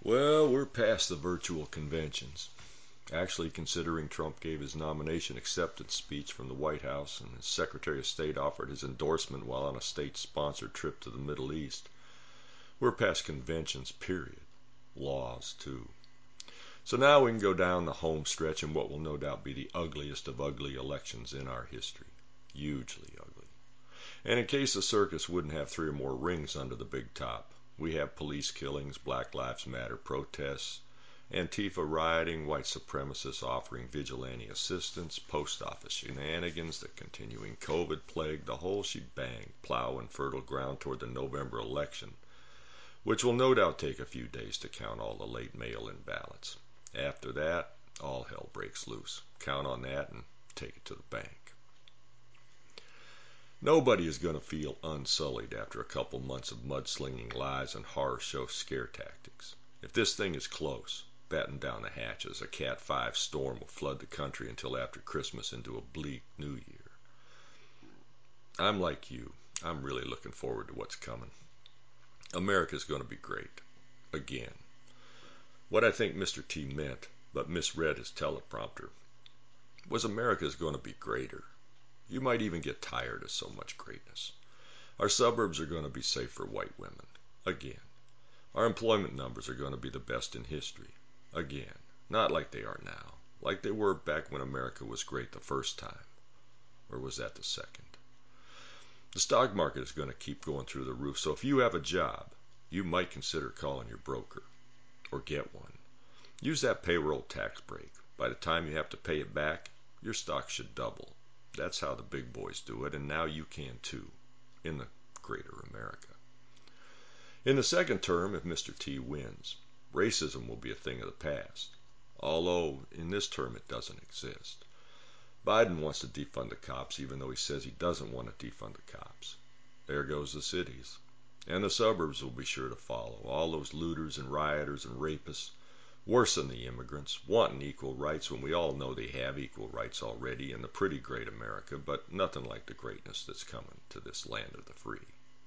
Well, we're past the virtual conventions. Actually, considering Trump gave his nomination acceptance speech from the White House and his Secretary of State offered his endorsement while on a state-sponsored trip to the Middle East, we're past conventions, period. Laws, too. So now we can go down the home stretch in what will no doubt be the ugliest of ugly elections in our history. Hugely ugly. And in case the circus wouldn't have three or more rings under the big top, we have police killings, Black Lives Matter protests, Antifa rioting, white supremacists offering vigilante assistance, post office shenanigans, the continuing COVID plague, the whole shebang, plowing fertile ground toward the November election, which will no doubt take a few days to count all the late mail-in ballots. After that, all hell breaks loose. Count on that and take it to the bank. Nobody is going to feel unsullied after a couple months of mudslinging lies and horror show scare tactics. If this thing is close, batten down the hatches. A Cat 5 storm will flood the country until after Christmas into a bleak new year. I'm like you. I'm really looking forward to what's coming. America's going to be great. Again. What I think Mr. T meant, but misread his teleprompter, was America's going to be greater. You might even get tired of so much greatness. Our suburbs are going to be safe for white women. Again. Our employment numbers are going to be the best in history. Again. Not like they are now. Like they were back when America was great the first time. Or was that the second? The stock market is going to keep going through the roof, so if you have a job, you might consider calling your broker. Or get one. Use that payroll tax break. By the time you have to pay it back, your stock should double. That's how the big boys do it, and now you can too, in the greater America. In the second term, if Mr. T wins, racism will be a thing of the past, although in this term it doesn't exist. Biden wants to defund the cops, even though he says he doesn't want to defund the cops. There goes the cities. And the suburbs will be sure to follow. All those looters and rioters and rapists, worse than the immigrants, wanting equal rights when we all know they have equal rights already in the pretty great America, but nothing like the greatness that's coming to this land of the free.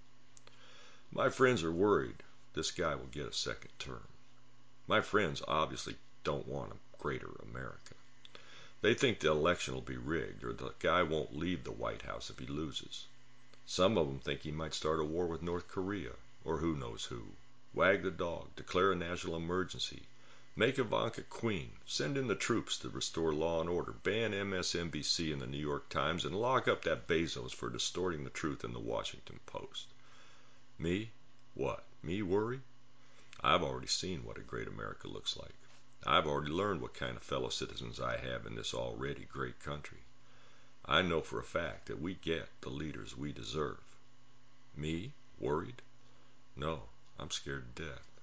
My friends are worried this guy will get a second term. My friends obviously don't want a greater America. They think the election will be rigged or the guy won't leave the White House if he loses. Some of them think he might start a war with North Korea, or who knows who. Wag the dog, declare a national emergency, make Ivanka queen, send in the troops to restore law and order, ban MSNBC and the New York Times, and lock up that Bezos for distorting the truth in the Washington Post. Me? What? Me worry? I've already seen what a great America looks like. I've already learned what kind of fellow citizens I have in this already great country. I know for a fact that we get the leaders we deserve. Me? Worried? No, I'm scared to death.